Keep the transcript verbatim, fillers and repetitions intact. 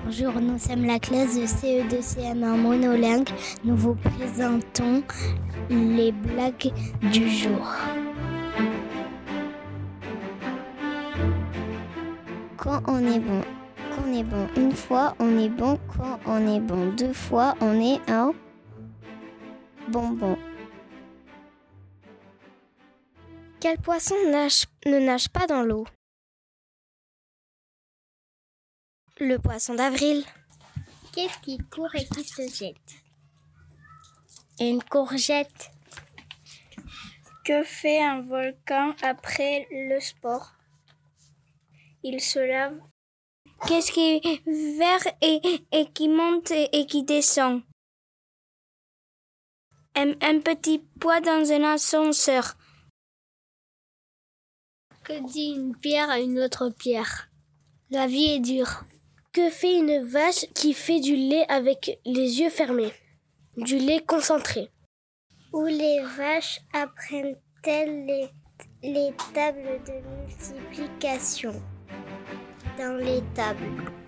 Bonjour, nous sommes la classe de C E deux C M un monolingue. Nous vous présentons les blagues du jour. Quand on est bon, quand on est bon une fois, on est bon. Quand on est bon deux fois, on est un bonbon. Quel poisson nage, ne nage pas dans l'eau? Le poisson d'avril. Qu'est-ce qui court et qui se jette? Une courgette. Que fait un volcan après le sport? Il se lave. Qu'est-ce qui est vert et, et qui monte et, et qui descend? Un, un petit poids dans un ascenseur. Que dit une pierre à une autre pierre? La vie est dure. Que fait une vache qui fait du lait avec les yeux fermés? Du lait concentré. Où les vaches apprennent-elles les, les tables de multiplication? Dans les tables.